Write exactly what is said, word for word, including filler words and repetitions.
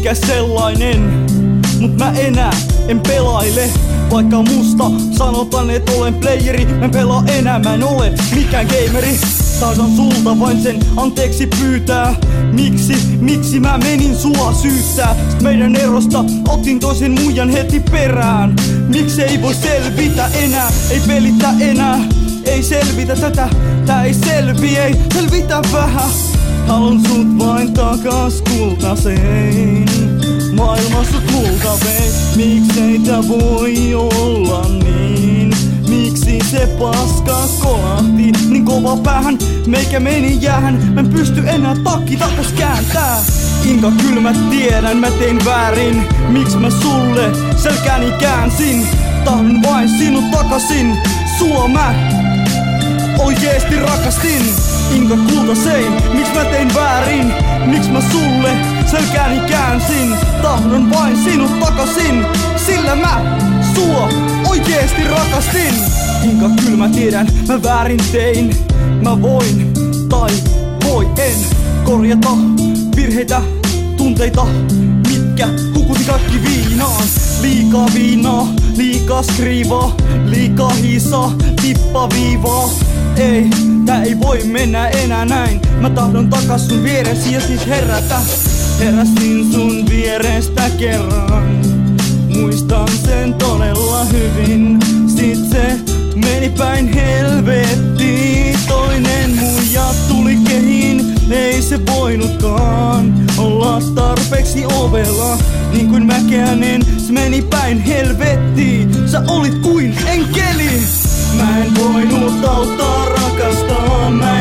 mikä sellainen. Mut mä enää en pelaile. Vaikka musta sanotaan, et olen playeri. Mä en pelaa enää, mä en ole mikään gameri. Taidan sulta vain sen anteeksi pyytää. Miksi, miksi mä menin sua syyttää? Sit meidän erosta otin toisen muijan heti perään. Miksi ei voi selvitä enää, ei pelitä enää. Ei selvitä tätä, tää ei selvi, ei selvitä vähän. Haluan sut vain takas kultaseen. Maailmassa kulta vei, miksei tää voi olla niin? Miksi se paska kolahti niin kova päähän? Meikä meni jäähän, mä en pysty enää takki takas kääntää. Inka kyllä mä tiedän, mä tein väärin. Miks mä sulle selkääni käänsin? Tahdon vain sinut takasin. Sua mä oikeesti rakastin. Inka kultasein, miks mä tein väärin? Miks mä sulle selkääni käänsin? Tahdon vain sinut takasin. Sillä mä sua oikeesti rakastin. Inka kyllä mä tiedän, mä väärin tein. Mä voin tai voi en korjata virheitä, tunteita, mitkä hukuti kaikki viinaan. Liikaa viinaa, liikaa skriivaa, liikaa hiisaa, tippa viivaa. Ei, tää ei voi mennä enää näin. Mä tahdon takas sun vieresi ja sit herätä. Heräsin sun vierestä kerran. Muistan sen todella hyvin. Sit se meni päin helvettiin. Toinen muija tuli kehiin. Ei se voinutkaan olla tarpeeksi ovella. Niin kuin mäkään en, se meni päin helvettiin. Sä olit kuin enkeli. Mä en voinut auttaa rakastaa. Mä